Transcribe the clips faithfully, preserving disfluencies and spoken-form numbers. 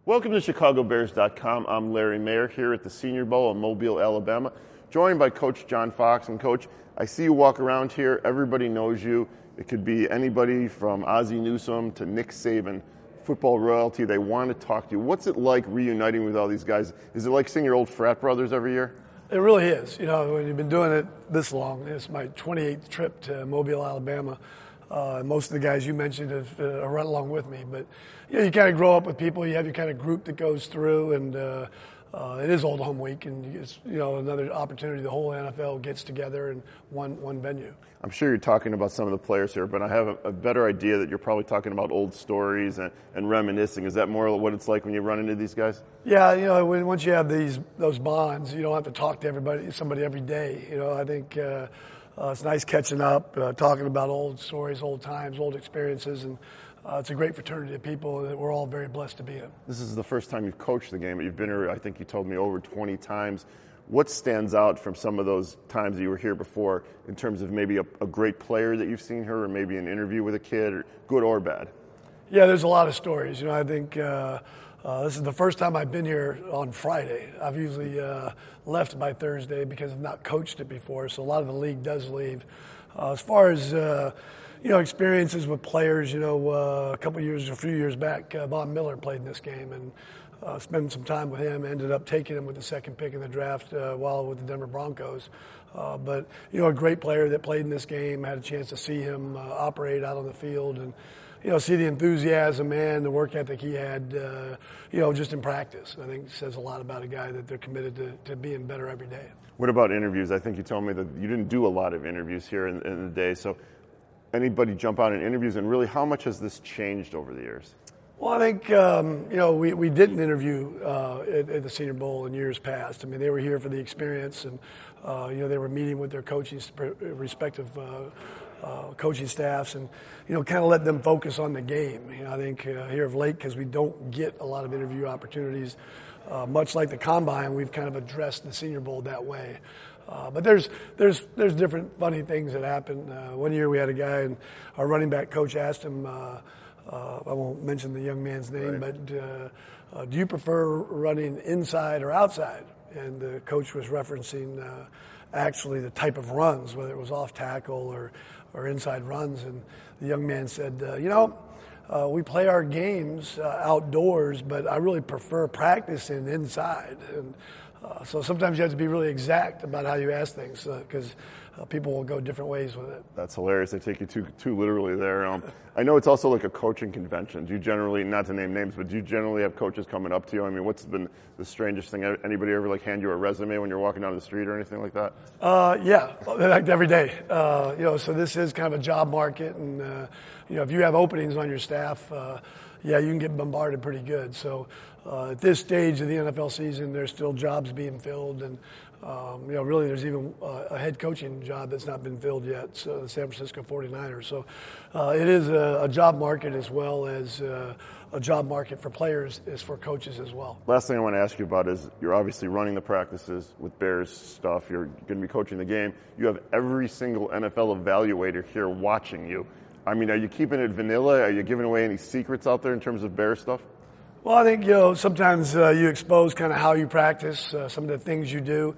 Welcome to Chicago Bears dot com. I'm Larry Mayer here at the Senior Bowl in Mobile, Alabama, joined by Coach John Fox. And Coach, I see you walk around here. Everybody knows you. It could be anybody from Ozzie Newsome to Nick Saban, football royalty. They want to talk to you. What's it like reuniting with all these guys? Is it like seeing your old frat brothers every year? It really is. You know, when you've been doing it this long, it's my twenty-eighth trip to Mobile, Alabama. Uh, most of the guys you mentioned have uh, run along with me. But, you know, you kind of grow up with people. You have your kind of group that goes through, and uh, uh, it is Old Home Week, and it's, you know, another opportunity. The whole N F L gets together in one one venue. I'm sure you're talking about some of the players here, but I have a, a better idea that you're probably talking about old stories and, and reminiscing. Is that more what it's like when you run into these guys? Yeah, you know, when, once you have these those bonds, you don't have to talk to everybody, somebody every day. You know, I think uh, uh, it's nice catching up, uh, talking about old stories, old times, old experiences, and uh, it's a great fraternity of people that we're all very blessed to be in. This is the first time you've coached the game, but you've been here, I think you told me, over twenty times. What stands out from some of those times that you were here before in terms of maybe a, a great player that you've seen here, or maybe an interview with a kid, or good or bad? Yeah, there's a lot of stories. You know, I think uh, uh, this is the first time I've been here on Friday. I've usually uh, left by Thursday because I've not coached it before, so a lot of the league does leave. Uh, as far as uh, you know, experiences with players, you know, uh, a couple years, a few years back, uh, Von Miller played in this game, and Uh, spending some time with him, ended up taking him with the second pick in the draft uh, while with the Denver Broncos. Uh, but, you know, a great player that played in this game, had a chance to see him uh, operate out on the field and, you know, see the enthusiasm and the work ethic he had, uh, you know, just in practice. I think it says a lot about a guy that they're committed to, to being better every day. What about interviews? I think you told me that you didn't do a lot of interviews here in, in the day. So anybody jump out in interviews, and really how much has this changed over the years? Well, I think, um, you know, we, we didn't interview uh, at, at the Senior Bowl in years past. I mean, they were here for the experience, and, uh, you know, they were meeting with their coaching, respective uh, uh, coaching staffs and, you know, kind of let them focus on the game. You know, I think uh, here of late, because we don't get a lot of interview opportunities, uh, much like the Combine, we've kind of addressed the Senior Bowl that way. Uh, but there's there's there's different funny things that happen. Uh, one year we had a guy, and our running back coach asked him, uh, Uh, I won't mention the young man's name, right. but uh, uh, do you prefer running inside or outside? And the coach was referencing uh, actually the type of runs, whether it was off tackle or, or inside runs. And the young man said, uh, you know, uh, we play our games uh, outdoors, but I really prefer practicing inside. And uh, so sometimes you have to be really exact about how you ask things because uh, uh, people will go different ways with it. That's hilarious. They take you too too literally there. Um, I know it's also like a coaching convention. Do you generally, not to name names, but do you generally have coaches coming up to you? I mean, what's been the strangest thing? Anybody ever like hand you a resume when you're walking down the street or anything like that? Uh, yeah, like every day. Uh, you know, so this is kind of a job market, and uh, you know, if you have openings on your staff, uh, yeah, you can get bombarded pretty good. So uh, at this stage of the N F L season, there's still jobs being filled, and um, you know, really, there's even uh, a head coaching job that's not been filled yet. So the San Francisco forty-niners. So uh, it is a, a job market as well as uh, a job market for players is for coaches as well. Last thing I want to ask you about is you're obviously running the practices with Bears stuff. You're going to be coaching the game. You have every single N F L evaluator here watching you. I mean, are you keeping it vanilla? Are you giving away any secrets out there in terms of Bear stuff? Well, I think, you know, sometimes uh, you expose kind of how you practice, uh, some of the things you do.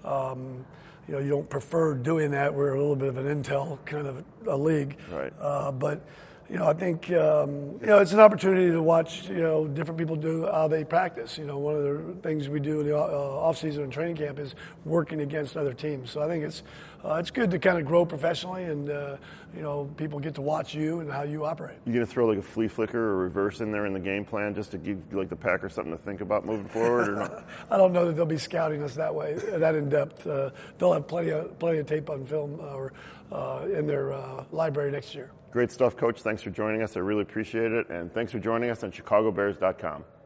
Um, you know, you don't prefer doing that. We're a little bit of an intel kind of a league. Right. Uh, but, you know, I think, um, you know, it's an opportunity to watch, you know, different people do how they practice. You know, one of the things we do in the uh, off-season and training camp is working against other teams. So I think it's uh, it's good to kind of grow professionally and, uh, you know, people get to watch you and how you operate. You going to throw like a flea flicker or reverse in there in the game plan just to give like the Packers something to think about moving forward or not? I don't know that they'll be scouting us that way, that in depth. Uh, they'll have plenty of, plenty of tape on film or uh, in their uh, library next year. Great stuff, Coach. Thanks for joining us. I really appreciate it. And thanks for joining us on Chicago Bears dot com.